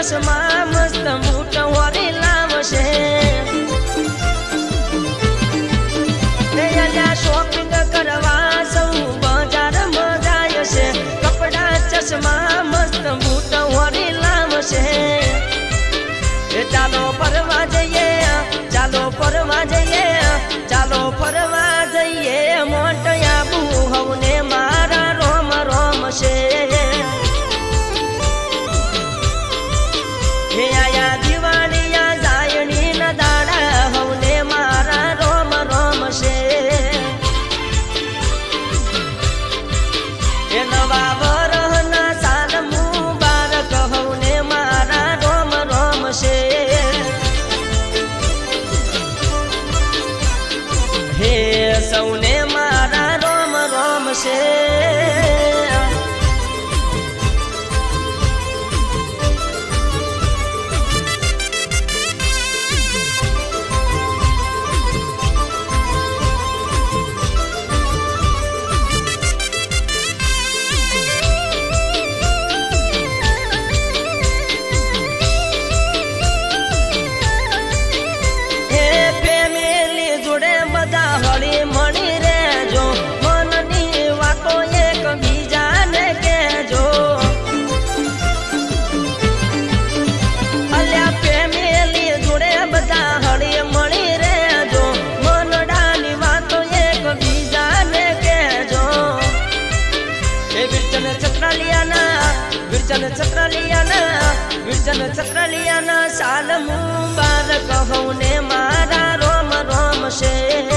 चश्मा मस्त boot worry लावशे shopping करवा सौ बाजार में जाय छे कपड़ा चश्मा मस्त बूट वरी लावशे चालो फरवा जइए चालो फरवा जइए चालो फरवा जइए मोटया बुहवने मारा रोम रोम से हे आया दिवालिया जायनी न दाड़ा हवने मारा रोम रोम से हे नवा वरहना साल मुबारक हवने मारा रोम रोम से हे सौने मारा रोम रोम से विरचन चक्रलियाना साल मुबारक हवने मारा रोम रोम से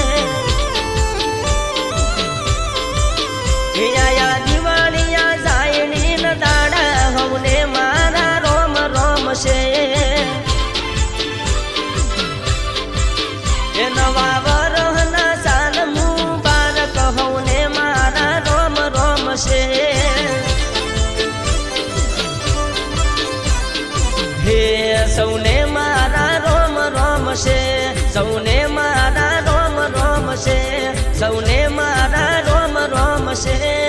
आया दिवालिया जायनी न दाड़ा हवने मारा रोम रोम से नवा वरहना साल मुबारक हवने मारा रोम रोम से हे सौने मारा रोम रोम से सौने मारा रोम रोम से सौने मारा रोम रोम से